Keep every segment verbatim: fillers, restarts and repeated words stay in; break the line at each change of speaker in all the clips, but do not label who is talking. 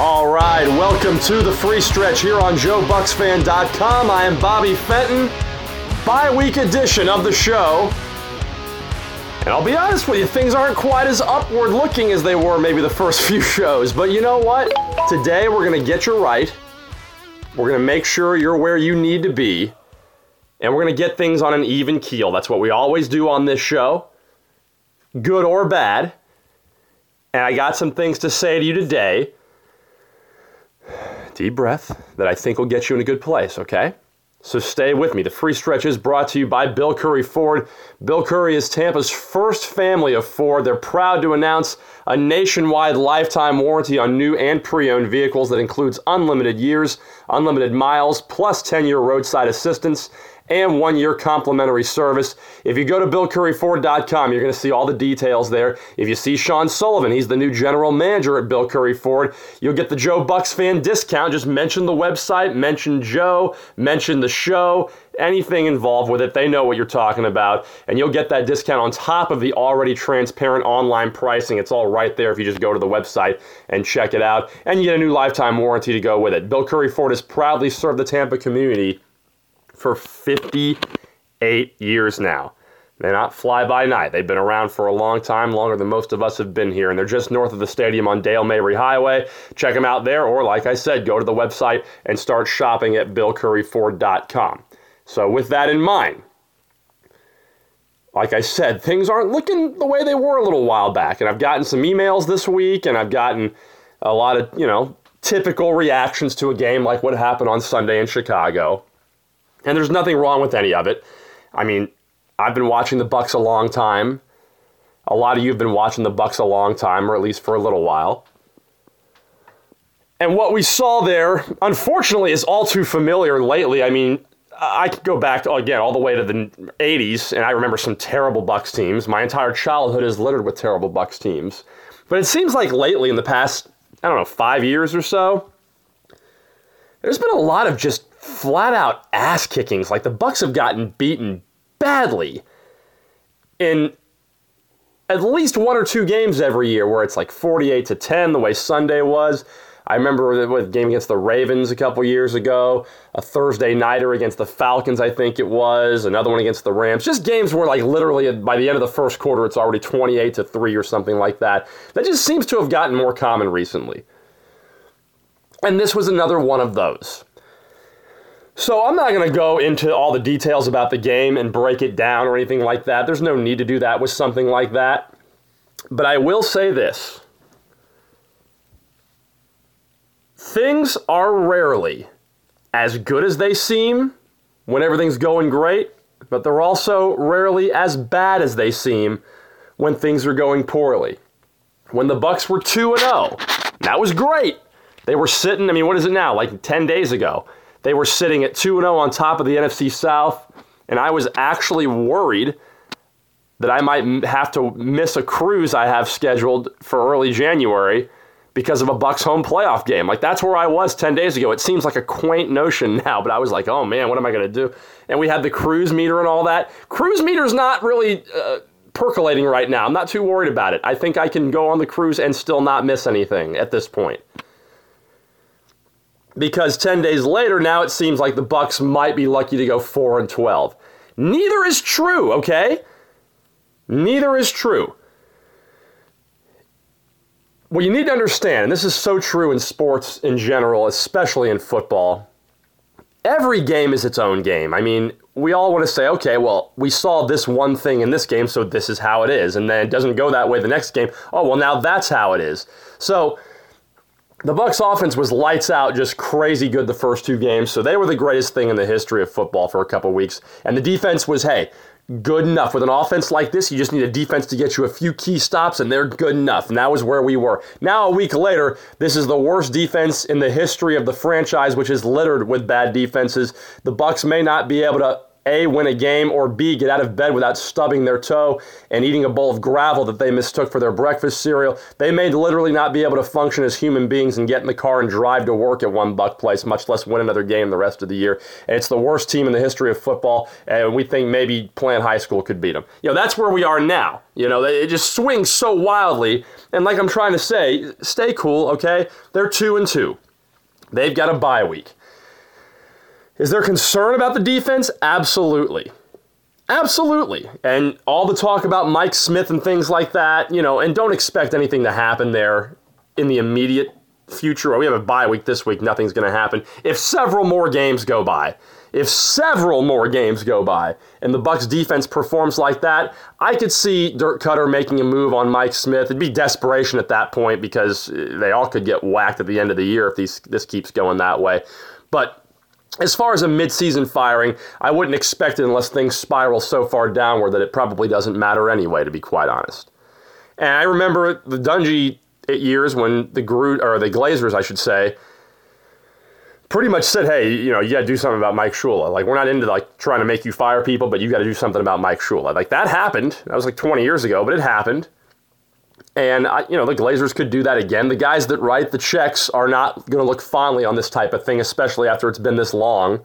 All right, welcome to the free stretch here on Joe Bucks Fan dot com. I am Bobby Fenton, bi-week edition of the show. And I'll be honest with you, things aren't quite as upward looking as they were maybe the first few shows. But you know what? Today we're going to get you right. We're going to make sure you're where you need to be. And we're going to get things on an even keel. That's what we always do on this show, good or bad. And I got some things to say to you today. Deep breath that I think will get you in a good place, okay? So stay with me. The free stretch is brought to you by Bill Curry Ford. Bill Curry is Tampa's first family of Ford. They're proud to announce a nationwide lifetime warranty on new and pre-owned vehicles that includes unlimited years, unlimited miles, plus ten-year roadside assistance, and one-year complimentary service. If you go to Bill Curry Ford dot com, you're going to see all the details there. If you see Sean Sullivan, he's the new general manager at Bill Curry Ford, you'll get the Joe Bucks fan discount. Just mention the website, mention Joe, mention the show, anything involved with it. They know what you're talking about, and you'll get that discount on top of the already transparent online pricing. It's all right there if you just go to the website and check it out, and you get a new lifetime warranty to go with it. Bill Curry Ford has proudly served the Tampa community for fifty-eight years now. They're not fly-by-night. They've been around for a long time, longer than most of us have been here, and they're just north of the stadium on Dale Mabry Highway. Check them out there, or like I said, go to the website and start shopping at Bill Curry Ford dot com. So with that in mind, like I said, things aren't looking the way they were a little while back, and I've gotten some emails this week, and I've gotten a lot of, you know, typical reactions to a game like what happened on Sunday in Chicago. And there's nothing wrong with any of it. I mean, I've been watching the Bucks a long time. A lot of you have been watching the Bucks a long time, or at least for a little while. And what we saw there, unfortunately, is all too familiar lately. I mean, I could go back, to, again, all the way to the eighties, and I remember some terrible Bucks teams. My entire childhood is littered with terrible Bucks teams. But it seems like lately, in the past, I don't know, five years or so, there's been a lot of just flat-out ass-kickings. Like, the Bucks have gotten beaten badly in at least one or two games every year where it's like forty-eight to ten, the way Sunday was. I remember the game against the Ravens a couple years ago, a Thursday nighter against the Falcons, I think it was, another one against the Rams. Just games where, like, literally by the end of the first quarter, it's already twenty-eight to three or something like that. That just seems to have gotten more common recently. And this was another one of those. So I'm not going to go into all the details about the game and break it down or anything like that. There's no need to do that with something like that. But I will say this. Things are rarely as good as they seem when everything's going great, but they're also rarely as bad as they seem when things are going poorly. When the Bucks were two and oh, that was great. They were sitting, I mean, what is it now? Like ten days ago. They were sitting at two and oh on top of the N F C South, and I was actually worried that I might have to miss a cruise I have scheduled for early January because of a Bucks home playoff game. Like, that's where I was ten days ago. It seems like a quaint notion now, but I was like, oh man, what am I going to do? And we had the cruise meter and all that. Cruise meter's not really uh, percolating right now. I'm not too worried about it. I think I can go on the cruise and still not miss anything at this point. Because ten days later, now it seems like the Bucks might be lucky to go four and twelve. Neither is true, okay? Neither is true. What you need to understand, and this is so true in sports in general, especially in football, every game is its own game. I mean, we all want to say, okay, well, we saw this one thing in this game, so this is how it is. And then it doesn't go that way the next game. Oh, well, now that's how it is. So the Bucks offense was lights out, just crazy good the first two games, so they were the greatest thing in the history of football for a couple weeks. And the defense was, hey, good enough. With an offense like this, you just need a defense to get you a few key stops, and they're good enough. And that was where we were. Now, a week later, this is the worst defense in the history of the franchise, which is littered with bad defenses. The Bucks may not be able to A, win a game, or B, get out of bed without stubbing their toe and eating a bowl of gravel that they mistook for their breakfast cereal. They may literally not be able to function as human beings and get in the car and drive to work at one Buck place, much less win another game the rest of the year. And it's the worst team in the history of football, and we think maybe Plant High School could beat them. You know, that's where we are now. You know, it just swings so wildly. And like I'm trying to say, stay cool, okay? They're two and two. They've got a bye week. Is there concern about the defense? Absolutely. Absolutely. And all the talk about Mike Smith and things like that, you know, and don't expect anything to happen there in the immediate future. We have a bye week this week. Nothing's going to happen. If several more games go by, if several more games go by and the Bucs defense performs like that, I could see Dirk Cutter making a move on Mike Smith. It'd be desperation at that point because they all could get whacked at the end of the year if these, this keeps going that way. But as far as a midseason firing, I wouldn't expect it unless things spiral so far downward that it probably doesn't matter anyway, to be quite honest. And I remember the Dungy years when the Groot, or the Glazers, I should say, pretty much said, hey, you know, you got to do something about Mike Shula. Like, we're not into, like, trying to make you fire people, but you got to do something about Mike Shula. Like, that happened. That was like twenty years ago, but it happened. And, I, you know, the Glazers could do that again. The guys that write the checks are not going to look fondly on this type of thing, especially after it's been this long.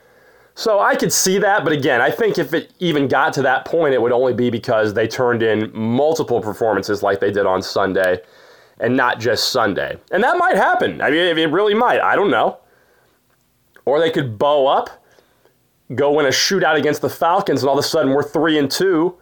So I could see that, but again, I think if it even got to that point, it would only be because they turned in multiple performances like they did on Sunday, and not just Sunday. And that might happen. I mean, it really might. I don't know. Or they could bow up, go win a shootout against the Falcons, and all of a sudden we're three and two.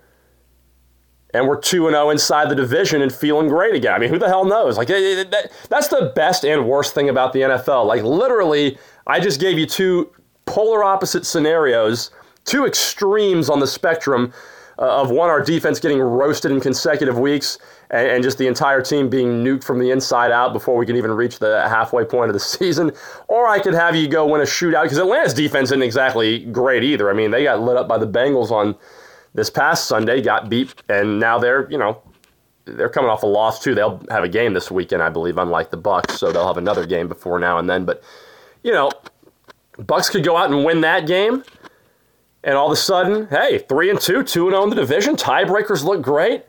And we're two and oh inside the division and feeling great again. I mean, who the hell knows? Like, that's the best and worst thing about the N F L. Like, literally, I just gave you two polar opposite scenarios, two extremes on the spectrum uh, of one, our defense getting roasted in consecutive weeks, and, and just the entire team being nuked from the inside out before we can even reach the halfway point of the season. Or I could have you go win a shootout, because Atlanta's defense isn't exactly great either. I mean, they got lit up by the Bengals on this past Sunday, got beat, and now they're, you know, they're coming off a loss too. They'll have a game this weekend, I believe, unlike the Bucs, so they'll have another game before now and then. But, you know, Bucs could go out and win that game, and all of a sudden, hey, three and two, two and oh in the division. Tiebreakers look great.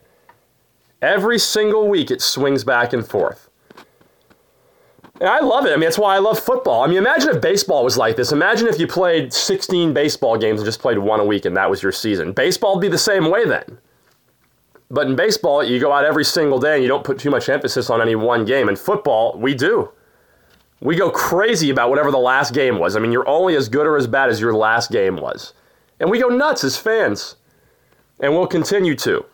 Every single week it swings back and forth. And I love it. I mean, that's why I love football. I mean, imagine if baseball was like this. Imagine if you played sixteen baseball games and just played one a week and that was your season. Baseball would be the same way then. But in baseball, you go out every single day and you don't put too much emphasis on any one game. In football, we do. We go crazy about whatever the last game was. I mean, you're only as good or as bad as your last game was. And we go nuts as fans. And we'll continue to.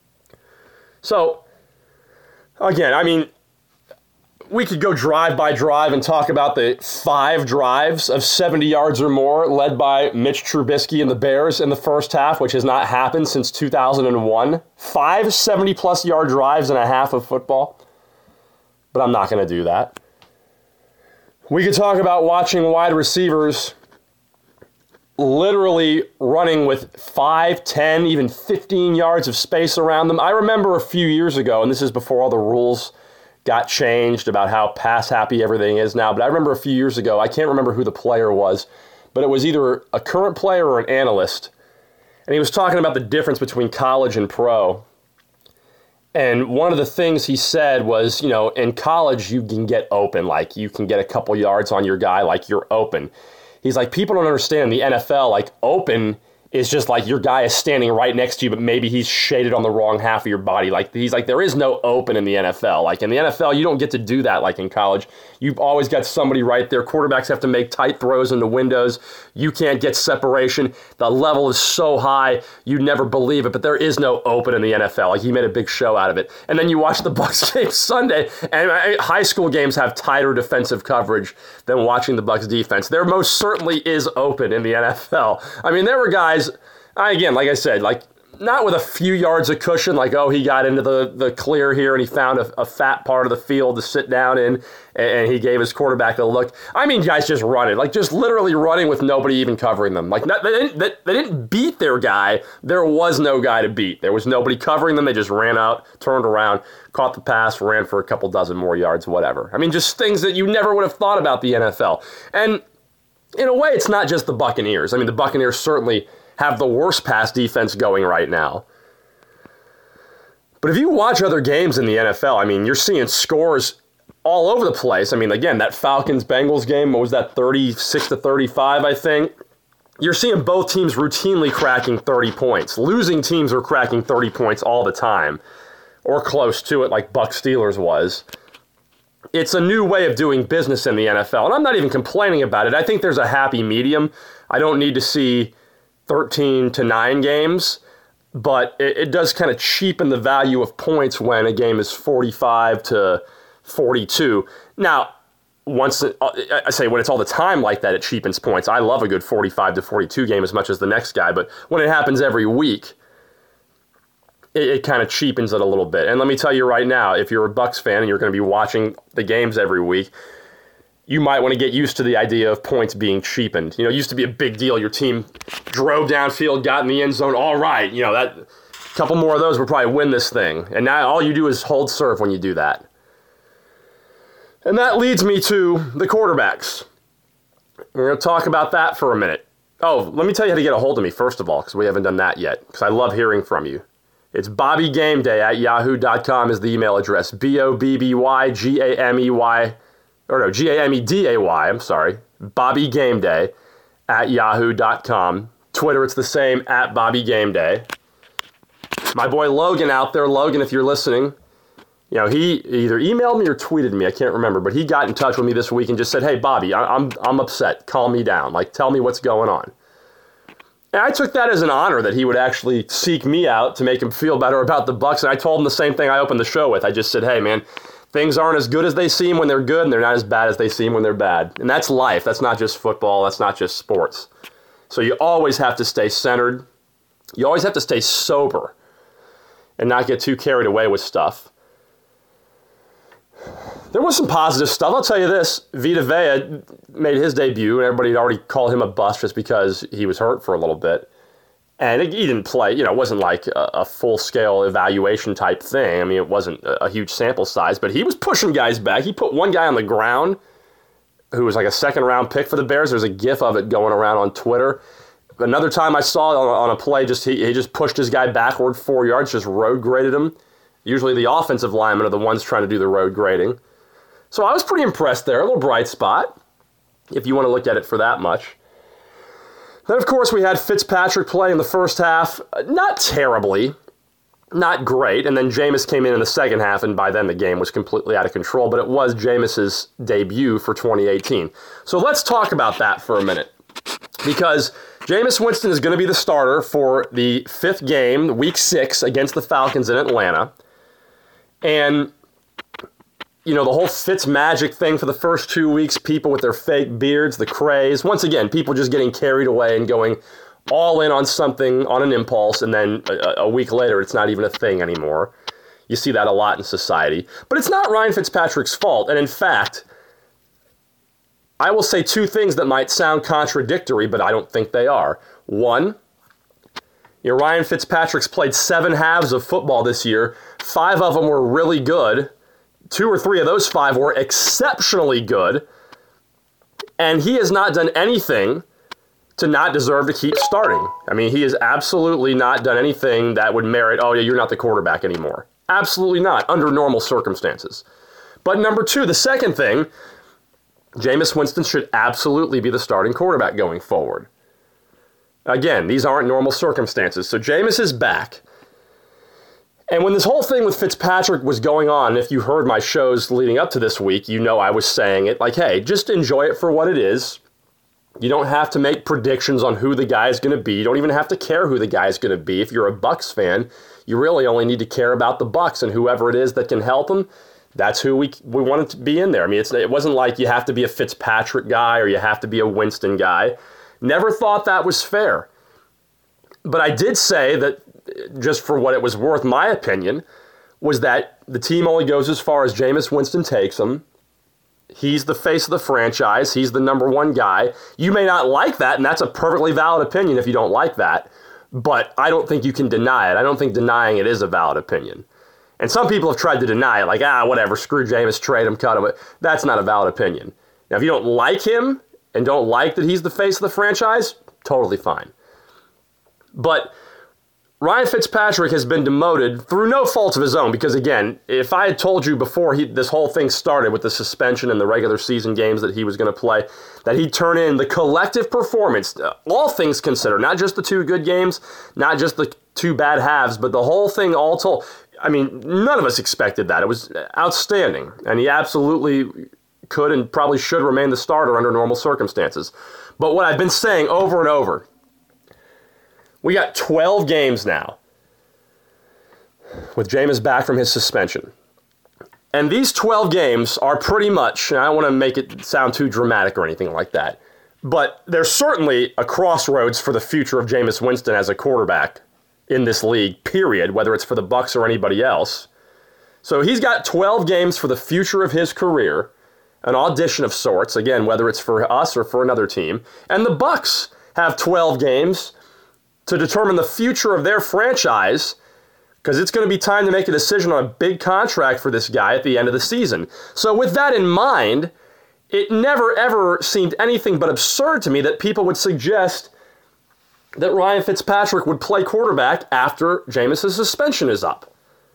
So, again, I mean, we could go drive by drive and talk about the five drives of seventy yards or more led by Mitch Trubisky and the Bears in the first half, which has not happened since two thousand one. Five seventy-plus yard drives and a half of football. But I'm not going to do that. We could talk about watching wide receivers literally running with five, ten, even fifteen yards of space around them. I remember a few years ago, and this is before all the rules got changed about how pass-happy everything is now, but I remember a few years ago, I can't remember who the player was, but it was either a current player or an analyst, and he was talking about the difference between college and pro. And one of the things he said was, you know, in college you can get open, like you can get a couple yards on your guy, like you're open. He's like, people don't understand in the N F L, like open is just like your guy is standing right next to you, but maybe he's shaded on the wrong half of your body. Like he's like, there is no open in the N F L. Like in the N F L, you don't get to do that like in college. You've always got somebody right there. Quarterbacks have to make tight throws into windows. You can't get separation. The level is so high, you'd never believe it, but there is no open in the N F L. Like he made a big show out of it. And then you watch the Bucs game Sunday, and high school games have tighter defensive coverage than watching the Bucs defense. There most certainly is open in the N F L. I mean, there were guys, again, like I said, like not with a few yards of cushion, like, oh, he got into the, the clear here and he found a, a fat part of the field to sit down in, and, and he gave his quarterback a look. I mean, guys just running, like just literally running with nobody even covering them. Like not, they, didn't, they, they didn't beat their guy. There was no guy to beat. There was nobody covering them. They just ran out, turned around, caught the pass, ran for a couple dozen more yards, whatever. I mean, just things that you never would have thought about the N F L. And in a way, it's not just the Buccaneers. I mean, the Buccaneers certainly have the worst pass defense going right now. But if you watch other games in the N F L, I mean, you're seeing scores all over the place. I mean, again, that Falcons-Bengals game, what was that, thirty-six to thirty-five, I think? You're seeing both teams routinely cracking thirty points. Losing teams are cracking thirty points all the time, or close to it, like Bucs Steelers was. It's a new way of doing business in the N F L, and I'm not even complaining about it. I think there's a happy medium. I don't need to see thirteen to nine games, but it, it does kind of cheapen the value of points when a game is forty-five to forty-two. Now, once it, I say when it's all the time like that, it cheapens points. I love a good forty-five to forty-two game as much as the next guy, but when it happens every week, it, it kind of cheapens it a little bit. And let me tell you right now, if you're a Bucs fan and you're going to be watching the games every week, you might want to get used to the idea of points being cheapened. You know, it used to be a big deal. Your team drove downfield, got in the end zone. All right, you know, that a couple more of those would probably win this thing. And now all you do is hold serve when you do that. And that leads me to the quarterbacks. We're going to talk about that for a minute. Oh, let me tell you how to get a hold of me, first of all, because we haven't done that yet, because I love hearing from you. It's Bobby Game Day at yahoo dot com is the email address. B O B B Y G A M E Y, or no, G A M E D A Y, I'm sorry. Bobby Game Day at yahoo dot com. Twitter, it's the same, at Bobby Game Day. My boy Logan out there, Logan, if you're listening, you know, he either emailed me or tweeted me, I can't remember, but he got in touch with me this week and just said, hey, Bobby, I'm I'm upset. Calm me down. Like, tell me what's going on. And I took that as an honor that he would actually seek me out to make him feel better about the Bucs. And I told him the same thing I opened the show with. I just said, hey, man, things aren't as good as they seem when they're good, and they're not as bad as they seem when they're bad. And that's life. That's not just football. That's not just sports. So you always have to stay centered. You always have to stay sober and not get too carried away with stuff. There was some positive stuff. I'll tell you this. Vita Vea made his debut, and everybody had already called him a bust just because he was hurt for a little bit. And he didn't play, you know, it wasn't like a, a full-scale evaluation type thing. I mean, it wasn't a, a huge sample size, but he was pushing guys back. He put one guy on the ground who was like a second-round pick for the Bears. There's a gif of it going around on Twitter. Another time I saw it on, on a play, just he, he just pushed his guy backward four yards, just road graded him. Usually the offensive linemen are the ones trying to do the road grading. So I was pretty impressed there. A little bright spot, if you want to look at it for that much. Then, of course, we had Fitzpatrick play in the first half. Not terribly. Not great. And then Jameis came in in the second half, and by then the game was completely out of control. But it was Jameis's debut for twenty eighteen. So let's talk about that for a minute. Because Jameis Winston is going to be the starter for the fifth game, week six, against the Falcons in Atlanta. And, you know, the whole Fitz magic thing for the first two weeks, people with their fake beards, the craze. Once again, people just getting carried away and going all in on something on an impulse, and then a, a week later, it's not even a thing anymore. You see that a lot in society. But it's not Ryan Fitzpatrick's fault. And in fact, I will say two things that might sound contradictory, but I don't think they are. One, you know, Ryan Fitzpatrick's played seven halves of football this year. Five of them were really good. Two or three of those five were exceptionally good. And he has not done anything to not deserve to keep starting. I mean, he has absolutely not done anything that would merit, oh, yeah, you're not the quarterback anymore. Absolutely not, under normal circumstances. But number two, the second thing, Jameis Winston should absolutely be the starting quarterback going forward. Again, these aren't normal circumstances. So Jameis is back. And when this whole thing with Fitzpatrick was going on, if you heard my shows leading up to this week, you know I was saying it like, hey, just enjoy it for what it is. You don't have to make predictions on who the guy is going to be. You don't even have to care who the guy is going to be. If you're a Bucs fan, you really only need to care about the Bucs, and whoever it is that can help them, that's who we we wanted to be in there. I mean, it's, it wasn't like you have to be a Fitzpatrick guy or you have to be a Winston guy. Never thought that was fair. But I did say that, just for what it was worth, my opinion was that the team only goes as far as Jameis Winston takes them. He's the face of the franchise. He's the number one guy. You may not like that, and that's a perfectly valid opinion if you don't like that. But I don't think you can deny it. I don't think denying it is a valid opinion. And some people have tried to deny it, like, ah, whatever, screw Jameis, trade him, cut him. That's not a valid opinion. Now, if you don't like him and don't like that he's the face of the franchise, totally fine. But Ryan Fitzpatrick has been demoted through no fault of his own because, again, if I had told you before he, this whole thing started with the suspension and the regular season games that he was going to play, that he'd turn in the collective performance, all things considered, not just the two good games, not just the two bad halves, but the whole thing all told. I mean, none of us expected that. It was outstanding, and he absolutely could and probably should remain the starter under normal circumstances. But what I've been saying over and over, we got twelve games now with Jameis back from his suspension. And these twelve games are pretty much, and I don't want to make it sound too dramatic or anything like that, but they're certainly a crossroads for the future of Jameis Winston as a quarterback in this league, period, whether it's for the Bucs or anybody else. So he's got twelve games for the future of his career, an audition of sorts, again, whether it's for us or for another team. And the Bucs have twelve games to determine the future of their franchise, because it's going to be time to make a decision on a big contract for this guy at the end of the season. So with that in mind, it never ever seemed anything but absurd to me that people would suggest that Ryan Fitzpatrick would play quarterback after Jameis' suspension is up.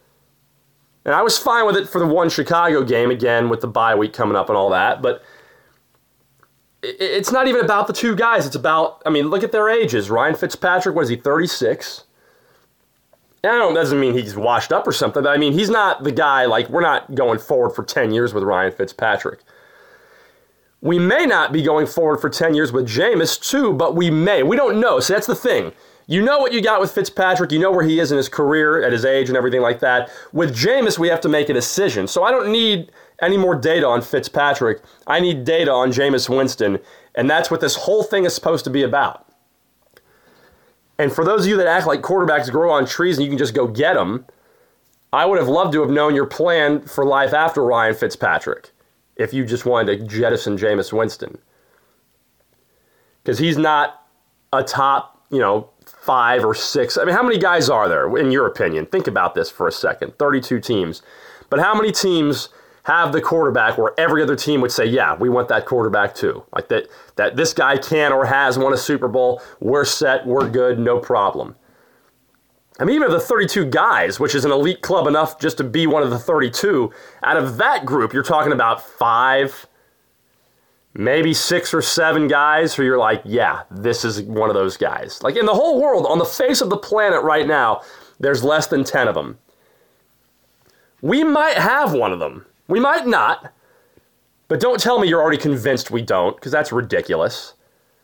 And I was fine with it for the one Chicago game, again, with the bye week coming up and all that, but it's not even about the two guys. It's about, I mean, look at their ages. Ryan Fitzpatrick, what is he, thirty-six? And I don't, doesn't mean he's washed up or something, but I mean, he's not the guy, like, we're not going forward for ten years with Ryan Fitzpatrick. We may not be going forward for ten years with Jameis, too, but we may. We don't know. So that's the thing. You know what you got with Fitzpatrick. You know where he is in his career, at his age, and everything like that. With Jameis, we have to make a decision. So I don't need any more data on Fitzpatrick. I need data on Jameis Winston, and that's what this whole thing is supposed to be about. And for those of you that act like quarterbacks grow on trees and you can just go get them, I would have loved to have known your plan for life after Ryan Fitzpatrick if you just wanted to jettison Jameis Winston. Because he's not a top, you know, five or six. I mean, how many guys are there, in your opinion? Think about this for a second. thirty-two teams. But how many teams have the quarterback where every other team would say, yeah, we want that quarterback too? Like that, that this guy can or has won a Super Bowl. We're set. We're good. No problem. I mean, even of the thirty-two guys, which is an elite club enough just to be one of the thirty-two, out of that group, you're talking about five, maybe six or seven guys who you're like, yeah, this is one of those guys. Like in the whole world, on the face of the planet right now, there's less than ten of them. We might have one of them. We might not. But don't tell me you're already convinced we don't, because that's ridiculous.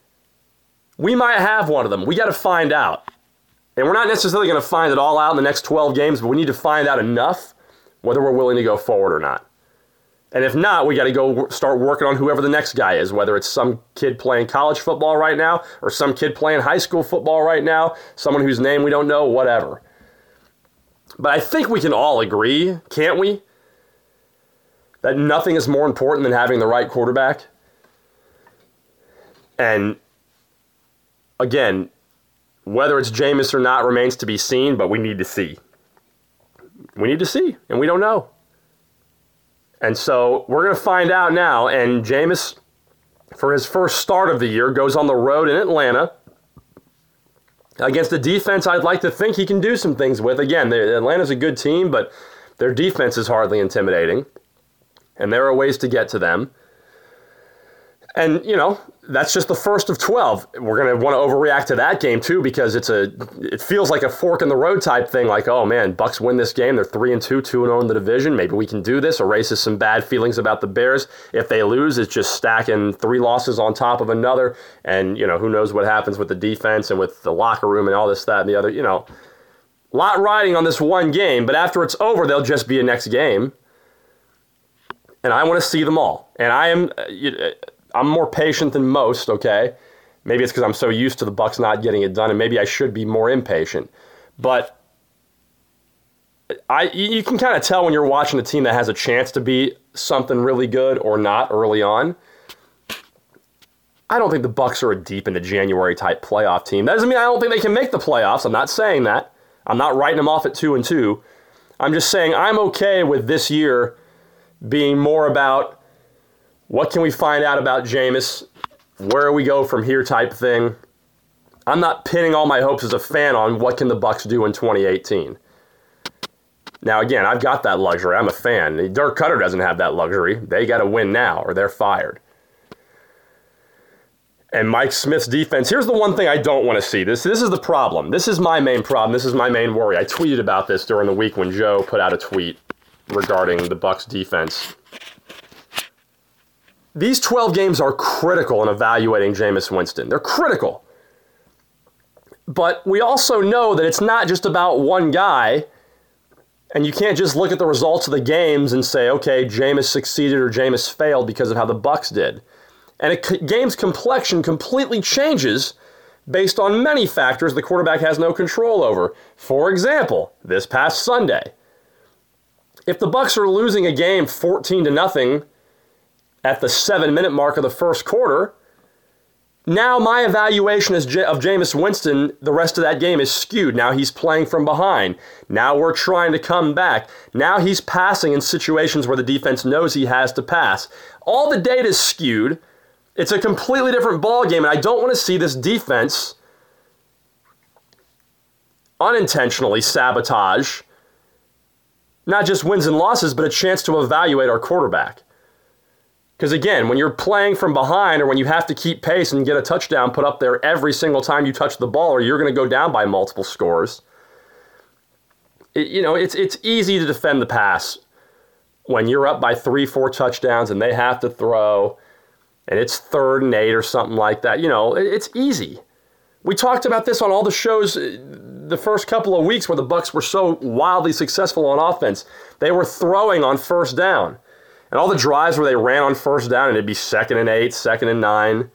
We might have one of them. We got to find out. And we're not necessarily going to find it all out in the next twelve games, but we need to find out enough whether we're willing to go forward or not. And if not, we got to go start working on whoever the next guy is, whether it's some kid playing college football right now or some kid playing high school football right now, someone whose name we don't know, whatever. But I think we can all agree, can't we, that nothing is more important than having the right quarterback. And again, whether it's Jameis or not remains to be seen, but we need to see. We need to see, and we don't know. And so we're going to find out now, and Jameis, for his first start of the year, goes on the road in Atlanta against a defense I'd like to think he can do some things with. Again, Atlanta's a good team, but their defense is hardly intimidating, and there are ways to get to them. And, you know, that's just the first of twelve. We're going to want to overreact to that game, too, because it's a, it feels like a fork-in-the-road type thing, like, oh, man, Bucs win this game. They're three and two, two and oh in the division. Maybe we can do this. Erases some bad feelings about the Bears. If they lose, it's just stacking three losses on top of another. And, you know, who knows what happens with the defense and with the locker room and all this, that, and the other. You know, a lot riding on this one game, but after it's over, there'll just be a next game. And I want to see them all. And I am... Uh, I'm more patient than most, okay? Maybe it's because I'm so used to the Bucs not getting it done, and maybe I should be more impatient. But I, you can kind of tell when you're watching a team that has a chance to be something really good or not early on. I don't think the Bucs are a deep into January type playoff team. That doesn't mean I don't think they can make the playoffs. I'm not saying that. I'm not writing them off at two and two. I'm just saying I'm okay with this year being more about what can we find out about Jameis? Where do we go from here type thing? I'm not pinning all my hopes as a fan on what can the Bucks do in twenty eighteen. Now, again, I've got that luxury. I'm a fan. Dirk Cutter doesn't have that luxury. They got to win now or they're fired. And Mike Smith's defense, here's the one thing I don't want to see. This, this is the problem. This is my main problem. This is my main worry. I tweeted about this during the week when Joe put out a tweet regarding the Bucks defense. These twelve games are critical in evaluating Jameis Winston. They're critical. But we also know that it's not just about one guy, and you can't just look at the results of the games and say, okay, Jameis succeeded or Jameis failed because of how the Bucks did. And a game's complexion completely changes based on many factors the quarterback has no control over. For example, this past Sunday, if the Bucks are losing a game fourteen to nothing at the seven-minute mark of the first quarter, now my evaluation of Jameis Winston, the rest of that game is skewed. Now he's playing from behind. Now we're trying to come back. Now he's passing in situations where the defense knows he has to pass. All the data is skewed. It's a completely different ballgame, and I don't want to see this defense unintentionally sabotage not just wins and losses, but a chance to evaluate our quarterback. Because again, when you're playing from behind or when you have to keep pace and get a touchdown put up there every single time you touch the ball or you're going to go down by multiple scores, it, you know, it's it's easy to defend the pass when you're up by three, four touchdowns and they have to throw and it's third and eight or something like that. You know, it, it's easy. We talked about this on all the shows the first couple of weeks where the Bucks were so wildly successful on offense. They were throwing on first down. And all the drives where they ran on first down and it'd be second and eight, second and nine,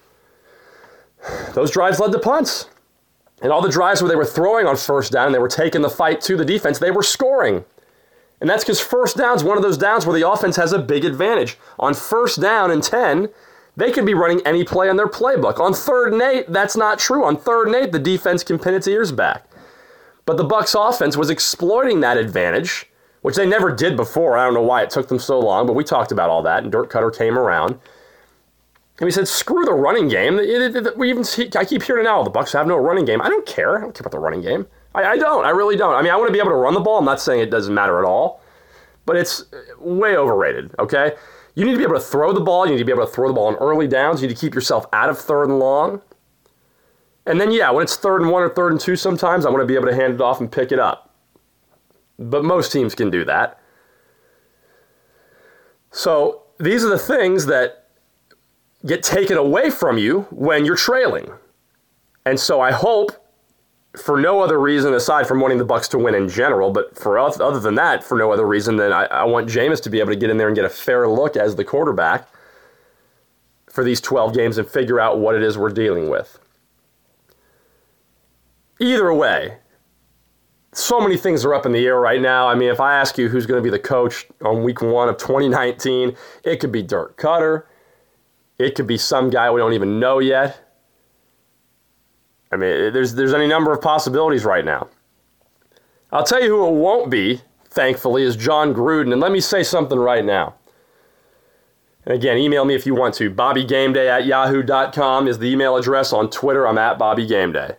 those drives led to punts. And all the drives where they were throwing on first down and they were taking the fight to the defense, they were scoring. And that's because first down's one of those downs where the offense has a big advantage. On first down and ten, they can be running any play on their playbook. On third and eight, that's not true. On third and eight, the defense can pin its ears back. But the Bucs offense was exploiting that advantage, which they never did before. I don't know why it took them so long, but we talked about all that, and Dirk Cutter came around. And we said, screw the running game. It, it, it, we even see, I keep hearing now, the Bucs have no running game. I don't care. I don't care about the running game. I, I don't. I really don't. I mean, I want to be able to run the ball. I'm not saying it doesn't matter at all, but it's way overrated, okay? You need to be able to throw the ball. You need to be able to throw the ball on early downs. You need to keep yourself out of third and long. And then, yeah, when it's third and one or third and two sometimes, I want to be able to hand it off and pick it up. But most teams can do that. So these are the things that get taken away from you when you're trailing. And so I hope, for no other reason aside from wanting the Bucs to win in general, but for other than that, for no other reason than I, I want Jameis to be able to get in there and get a fair look as the quarterback for these twelve games and figure out what it is we're dealing with. Either way, so many things are up in the air right now. I mean, if I ask you who's going to be the coach on week one of twenty nineteen, it could be Dirk Cutter. It could be some guy we don't even know yet. I mean, there's there's any number of possibilities right now. I'll tell you who it won't be, thankfully, is John Gruden. And let me say something right now. And again, email me if you want to. Bobby Gameday at yahoo dot com is the email address. On Twitter, I'm at Bobby Gameday.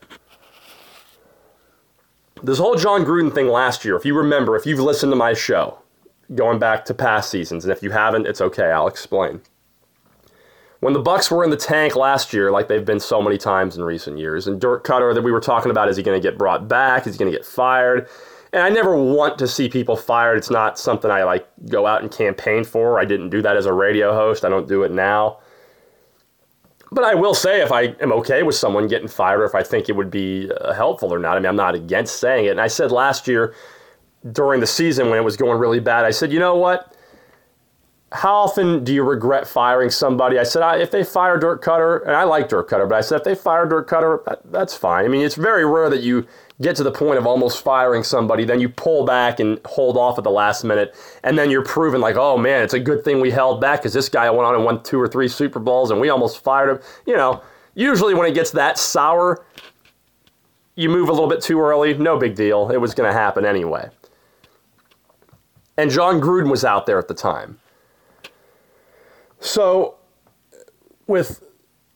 This whole John Gruden thing last year, if you remember, if you've listened to my show, going back to past seasons, and if you haven't, it's okay, I'll explain. When the Bucs were in the tank last year, like they've been so many times in recent years, and Dirk Cutter that we were talking about, is he going to get brought back? Is he going to get fired? And I never want to see people fired. It's not something I like go out and campaign for. I didn't do that as a radio host. I don't do it now. But I will say if I am okay with someone getting fired or if I think it would be uh, helpful or not. I mean, I'm not against saying it. And I said last year during the season when it was going really bad, I said, you know what? How often do you regret firing somebody? I said, I, if they fire Dirk Cutter, and I like Dirk Cutter, but I said, if they fire Dirk Cutter, that, that's fine. I mean, it's very rare that you get to the point of almost firing somebody, then you pull back and hold off at the last minute, and then you're proving like, oh man, it's a good thing we held back because this guy went on and won two or three Super Bowls and we almost fired him. You know, usually when it gets that sour, you move a little bit too early, no big deal. It was going to happen anyway. And John Gruden was out there at the time. So, with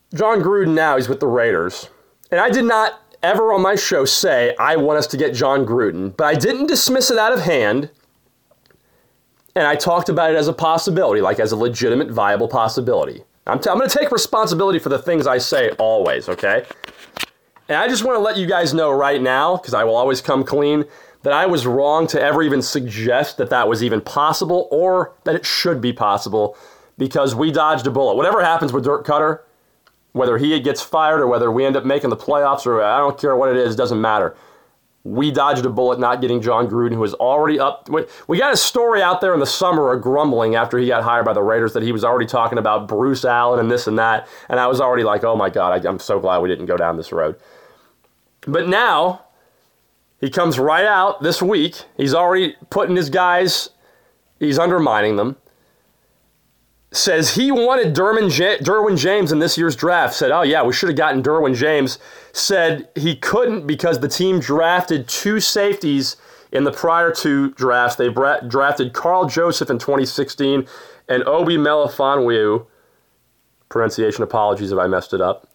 John Gruden now, he's with the Raiders. And I did not ever on my show say I want us to get John Gruden, but I didn't dismiss it out of hand. And I talked about it as a possibility, like as a legitimate, viable possibility. I'm, t- I'm going to take responsibility for the things I say always, okay? And I just want to let you guys know right now, because I will always come clean, that I was wrong to ever even suggest that that was even possible or that it should be possible, because we dodged a bullet. Whatever happens with Dirk Cutter, whether he gets fired or whether we end up making the playoffs or I don't care what it is, doesn't matter. We dodged a bullet not getting John Gruden, who was already up. We got a story out there in the summer of grumbling after he got hired by the Raiders that he was already talking about Bruce Allen and this and that. And I was already like, oh my God, I'm so glad we didn't go down this road. But now he comes right out this week. He's already putting his guys, he's undermining them. Says he wanted Derwin, J- Derwin James in this year's draft. Said, oh yeah, we should have gotten Derwin James. Said he couldn't because the team drafted two safeties in the prior two drafts. They bra- drafted Carl Joseph in twenty sixteen and Obi Melifonwu, pronunciation apologies if I messed it up,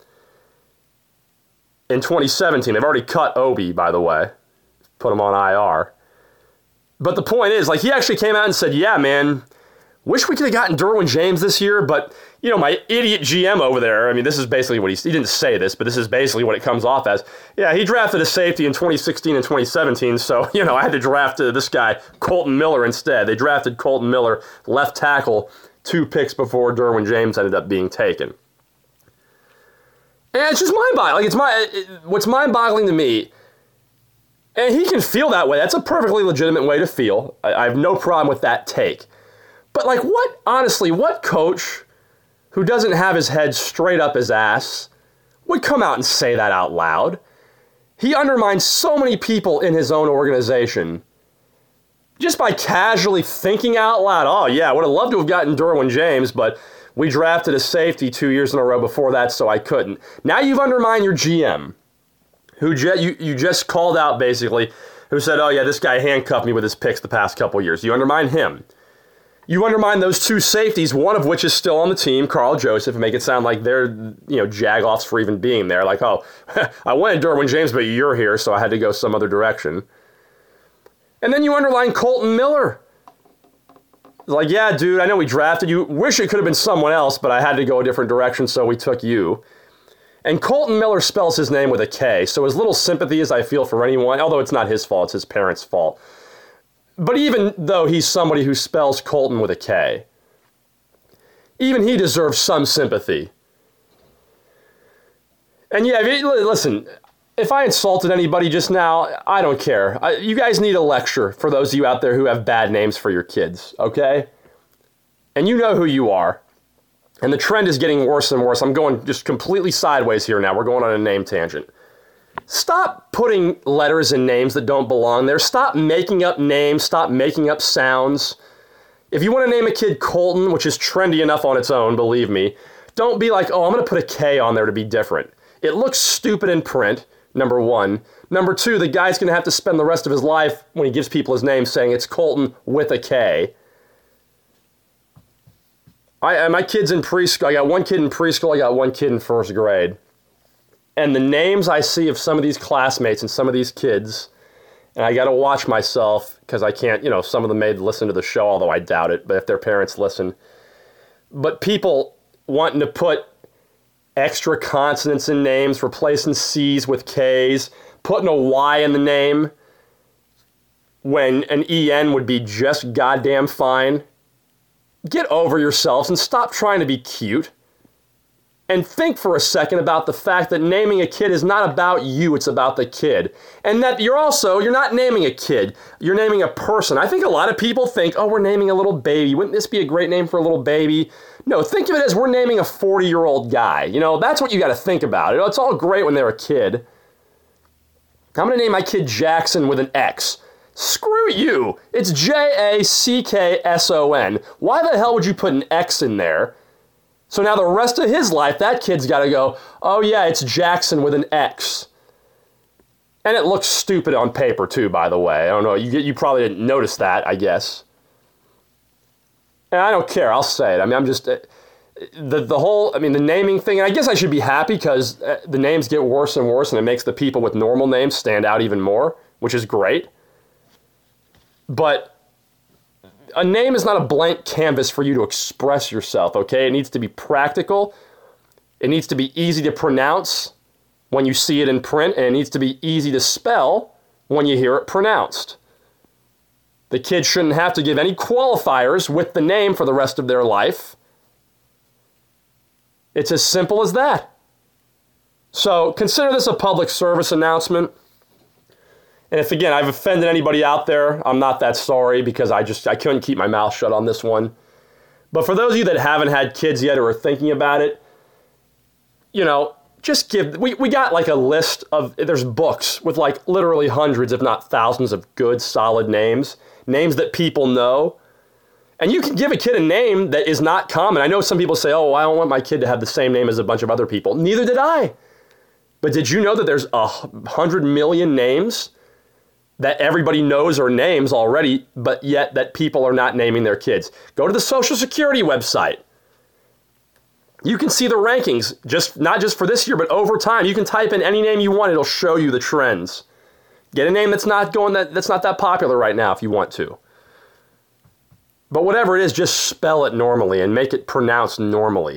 in twenty seventeen. They've already cut Obi, by the way. Put him on I R. But the point is, like, he actually came out and said, yeah, man, wish we could have gotten Derwin James this year, but, you know, my idiot G M over there, I mean, this is basically what he, he didn't say this, but this is basically what it comes off as. Yeah, he drafted a safety in twenty sixteen and twenty seventeen, so, you know, I had to draft uh, this guy, Colton Miller, instead. They drafted Colton Miller, left tackle, two picks before Derwin James ended up being taken. And it's just mind-boggling. Like, it's my, it, what's mind-boggling to me, and he can feel that way. That's a perfectly legitimate way to feel. I, I have no problem with that take. But, like, what, honestly, what coach who doesn't have his head straight up his ass would come out and say that out loud? He undermines so many people in his own organization just by casually thinking out loud, oh, yeah, I would have loved to have gotten Derwin James, but we drafted a safety two years in a row before that, so I couldn't. Now you've undermined your G M, who je- you, you just called out, basically, who said, oh, yeah, this guy handcuffed me with his picks the past couple years. You undermine him. You undermine those two safeties, one of which is still on the team, Carl Joseph, and make it sound like they're, you know, jagoffs for even being there. Like, oh, I wanted Derwin James, but you're here, so I had to go some other direction. And then you underline Colton Miller. Like, yeah, dude, I know we drafted you. Wish it could have been someone else, but I had to go a different direction, so we took you. And Colton Miller spells his name with a K, so as little sympathy as I feel for anyone, although it's not his fault, it's his parents' fault. But even though he's somebody who spells Colton with a K, even he deserves some sympathy. And yeah, listen, if I insulted anybody just now, I don't care. I, you guys need a lecture for those of you out there who have bad names for your kids, okay? And you know who you are. And the trend is getting worse and worse. I'm going just completely sideways here now. We're going on a name tangent. Stop putting letters in names that don't belong there. Stop making up names. Stop making up sounds. If you want to name a kid Colton, which is trendy enough on its own, believe me, don't be like, oh, I'm going to put a K on there to be different. It looks stupid in print, number one. Number two, the guy's going to have to spend the rest of his life when he gives people his name saying it's Colton with a K. I, my kid's in preschool. I got one kid in preschool. I got one kid in first grade. And the names I see of some of these classmates and some of these kids, and I got to watch myself because I can't, you know, some of them may listen to the show, although I doubt it, but if their parents listen. But people wanting to put extra consonants in names, replacing C's with K's, putting a Y in the name when an E N would be just goddamn fine. Get over yourselves and stop trying to be cute. And think for a second about the fact that naming a kid is not about you, it's about the kid. And that you're also, you're not naming a kid, you're naming a person. I think a lot of people think, oh, we're naming a little baby. Wouldn't this be a great name for a little baby? No, think of it as we're naming a forty-year-old guy. You know, that's what you got to think about. You know, it's all great when they're a kid. I'm going to name my kid Jackson with an X. Screw you. It's J A C K S O N. Why the hell would you put an X in there? So now the rest of his life, that kid's got to go, oh yeah, it's Jackson with an X. And it looks stupid on paper too, by the way. I don't know, you, you probably didn't notice that, I guess. And I don't care, I'll say it. I mean, I'm just, the the whole, I mean, the naming thing, and I guess I should be happy because the names get worse and worse, and it makes the people with normal names stand out even more, which is great. But a name is not a blank canvas for you to express yourself, okay? It needs to be practical. It needs to be easy to pronounce when you see it in print, and it needs to be easy to spell when you hear it pronounced. The kid shouldn't have to give any qualifiers with the name for the rest of their life. It's as simple as that. So consider this a public service announcement. And if, again, I've offended anybody out there, I'm not that sorry because I just, I couldn't keep my mouth shut on this one. But for those of you that haven't had kids yet or are thinking about it, you know, just give, we, we got like a list of, there's books with like literally hundreds, if not thousands of good, solid names, names that people know. And you can give a kid a name that is not common. I know some people say, oh, I don't want my kid to have the same name as a bunch of other people. Neither did I. But did you know that there's a hundred million names that everybody knows are names already, but yet that people are not naming their kids? Go to the Social Security website. You can see the rankings, just not just for this year, but over time. You can type in any name you want, it'll show you the trends. Get a name that's not going that that's not that popular right now if you want to. But whatever it is, just spell it normally and make it pronounced normally.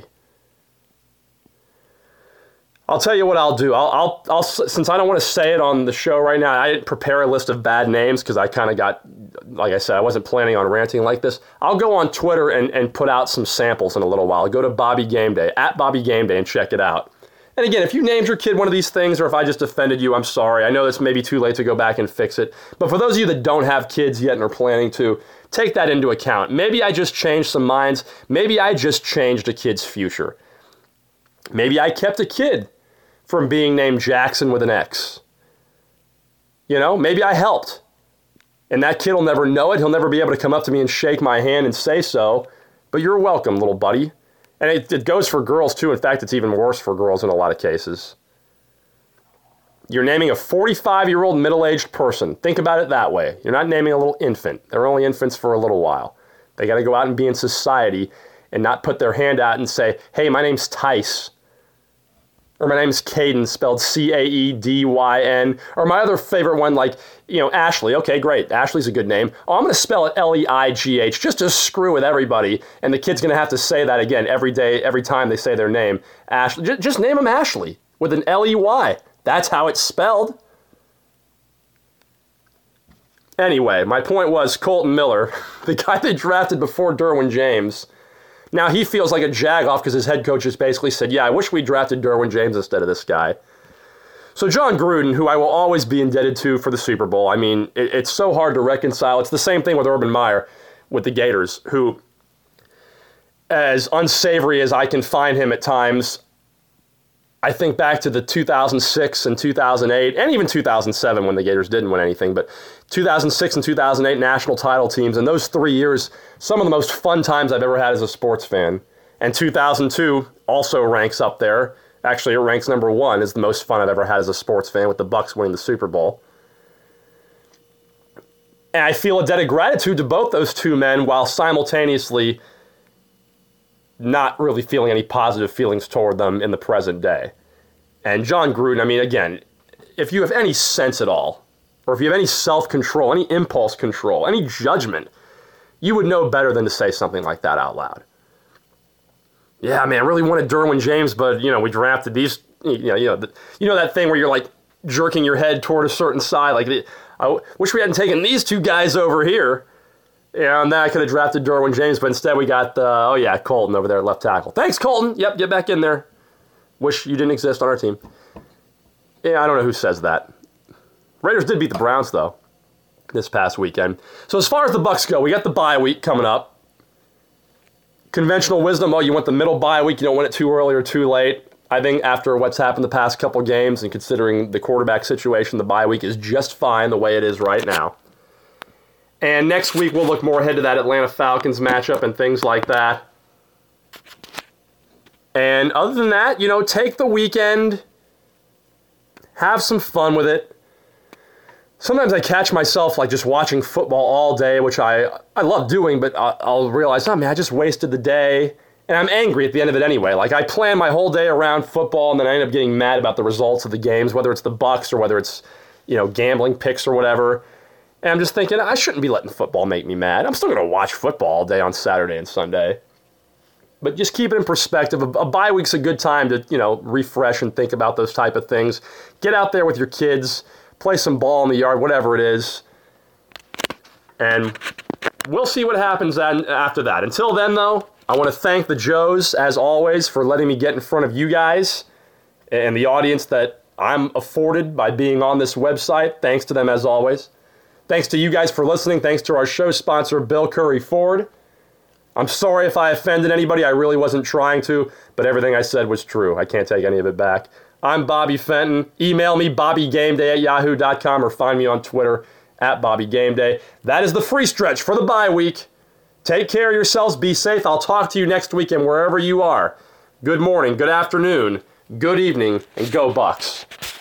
I'll tell you what I'll do. I'll, I'll, I'll, since I don't want to say it on the show right now, I didn't prepare a list of bad names because I kind of got, like I said, I wasn't planning on ranting like this. I'll go on Twitter and, and put out some samples in a little while. I'll go to Bobby Game Day, at Bobby Game Day, and check it out. And again, if you named your kid one of these things, or if I just offended you, I'm sorry. I know it's maybe too late to go back and fix it. But for those of you that don't have kids yet and are planning to, take that into account. Maybe I just changed some minds. Maybe I just changed a kid's future. Maybe I kept a kid from being named Jackson with an X. You know, maybe I helped. And that kid will never know it. He'll never be able to come up to me and shake my hand and say so. But you're welcome, little buddy. And it, it goes for girls too. In fact, it's even worse for girls in a lot of cases. You're naming a forty-five-year-old middle-aged person. Think about it that way. You're not naming a little infant. They're only infants for a little while. They got to go out and be in society and not put their hand out and say, hey, my name's Tice. Or my name's Caden, spelled C A E D Y N. Or my other favorite one, like, you know, Ashley. Okay, great. Ashley's a good name. Oh, I'm going to spell it L E I G H, just to screw with everybody. And the kid's going to have to say that again every day, every time they say their name. Ashley. Just, just name him Ashley with an L E Y. That's how it's spelled. Anyway, my point was Colton Miller, the guy they drafted before Derwin James. Now he feels like a jag-off because his head coach just basically said, yeah, I wish we drafted Derwin James instead of this guy. So John Gruden, who I will always be indebted to for the Super Bowl, I mean, it, it's so hard to reconcile. It's the same thing with Urban Meyer with the Gators, who, as unsavory as I can find him at times, I think back to the two thousand six and two thousand eight, and even two thousand seven when the Gators didn't win anything, but two thousand six and two thousand eight national title teams, and those three years, some of the most fun times I've ever had as a sports fan. And two thousand two also ranks up there. Actually, it ranks number one as the most fun I've ever had as a sports fan, with the Bucs winning the Super Bowl. And I feel a debt of gratitude to both those two men while simultaneously not really feeling any positive feelings toward them in the present day. And John Gruden, I mean, again, if you have any sense at all, or if you have any self-control, any impulse control, any judgment, you would know better than to say something like that out loud. Yeah, man, I really wanted Derwin James, but, you know, we drafted these, you know, you know, the, you know that thing where you're, like, jerking your head toward a certain side, like, I wish we hadn't taken these two guys over here. Yeah, and then I could have drafted Derwin James, but instead we got, uh, oh yeah, Colton over there at left tackle. Thanks, Colton. Yep, get back in there. Wish you didn't exist on our team. Yeah, I don't know who says that. Raiders did beat the Browns, though, this past weekend. So as far as the Bucs go, we got the bye week coming up. Conventional wisdom, oh, you want the middle bye week, you don't want it too early or too late. I think after what's happened the past couple games and considering the quarterback situation, the bye week is just fine the way it is right now. And next week, we'll look more ahead to that Atlanta Falcons matchup and things like that. And other than that, you know, take the weekend, have some fun with it. Sometimes I catch myself, like, just watching football all day, which I, I love doing, but I'll realize, oh, man, I just wasted the day. And I'm angry at the end of it anyway. Like, I plan my whole day around football, and then I end up getting mad about the results of the games, whether it's the Bucks or whether it's, you know, gambling picks or whatever. And I'm just thinking, I shouldn't be letting football make me mad. I'm still going to watch football all day on Saturday and Sunday. But just keep it in perspective. A, a bye week's a good time to, you know, refresh and think about those type of things. Get out there with your kids, play some ball in the yard, whatever it is. And we'll see what happens after that. Until then, though, I want to thank the Joes, as always, for letting me get in front of you guys and the audience that I'm afforded by being on this website. Thanks to them, as always. Thanks to you guys for listening. Thanks to our show sponsor, Bill Curry Ford. I'm sorry if I offended anybody. I really wasn't trying to, but everything I said was true. I can't take any of it back. I'm Bobby Fenton. Email me, bobby game day at yahoo dot com, or find me on Twitter at bobby game day. That is the free stretch for the bye week. Take care of yourselves. Be safe. I'll talk to you next weekend wherever you are. Good morning, good afternoon, good evening, and go Bucks.